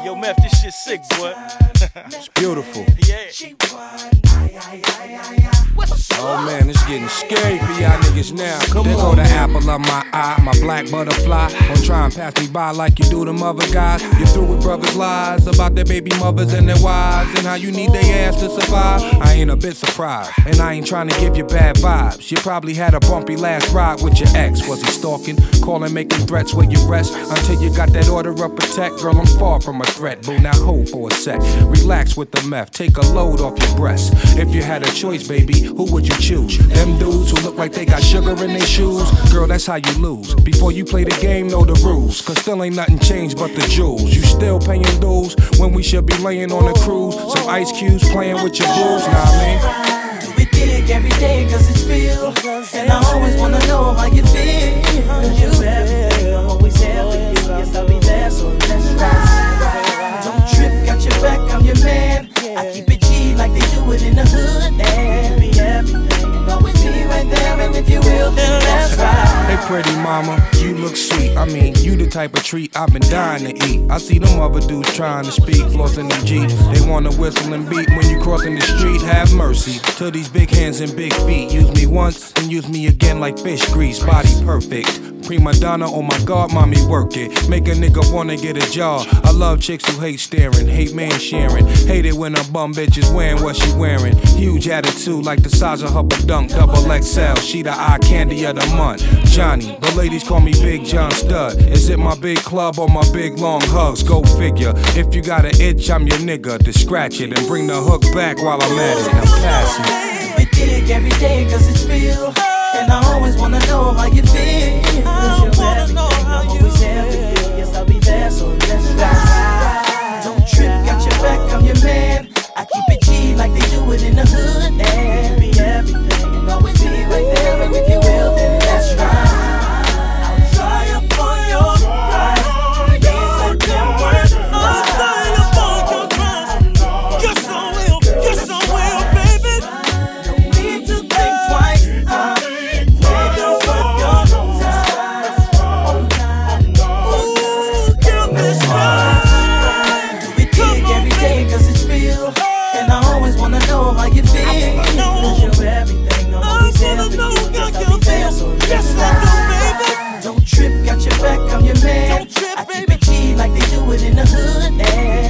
Yo, Meth, this shit sick, boy. It's beautiful. Yeah. Oh man, it's getting scary for y'all niggas now. Come there on. There go the apple of my eye, my black butterfly. Don't try and pass me by like you do them other guys. You through with brothers' lies about their baby mothers and their wives and how you need their ass to survive. I ain't a bit surprised, and I ain't trying to give you bad vibes. You probably had a bumpy last ride with your ex. Was he stalking, calling, making threats where you rest? Until you got that order of protect. Girl, I'm far from a threat, boo, now hold for a sec. Relax with the meth, take a load off your breast. If you had a choice, baby, who would you choose? Them dudes who look like they got sugar in their shoes? Girl, that's how you lose. Before you play the game, know the rules. Cause still ain't nothing changed but the jewels. You still paying dues when we should be laying on a cruise. Some ice cubes playing with your blues, nah, I mean. We dig every day cause it's real. And I always wanna know how you feel. Cause you everything, I'm always there for you. Yes, I'll be there, so let's ride. Don't trip, got your back, I'm your man. I keep it G like they do it in the hood. And be everything, and always be right there. And if you will, then let's ride. Hey pretty mama, you look sweet. I mean, you the type of treat I've been dying to eat. I see them other dudes trying to speak, flossing the G. They wanna whistle and beat when you crossing the street. Have mercy to these big hands and big feet. Use me once, then use me again like fish grease. Body perfect. Prima donna, oh my God, mommy, work it. Make a nigga wanna get a job. I love chicks who hate staring, hate man sharing. Hate it when a bum bitch is wearing what she wearing. Huge attitude like the size of her badunk. Double XL, she the eye candy of the month. Johnny, the ladies call me Big John Stud. Is it my big club or my big long hugs? Go figure. If you got an itch, I'm your nigga. To scratch it and bring the hook back while I'm at it. I'm passing. We dig every day cause it's real. And I always wanna know how you feel. Cause you're everything, I'm always there for you. Yes, I'll be there, so let's ride. Don't trip, got your back, I'm your man. I keep it G like they do it in the hood. And be everything, and always be right there. And if you will, then let's ride. I'll try up on your ride. Yes, I can work. I'll try up on your ride. Yes, I will, yes, I will, baby. Don't need to think twice. How you feel? Cause you're everything, I'm always there for you. Yes, I'll be there, so let's ride. Don't trip, got your back, I'm your man. I keep it G like they do it in the hood.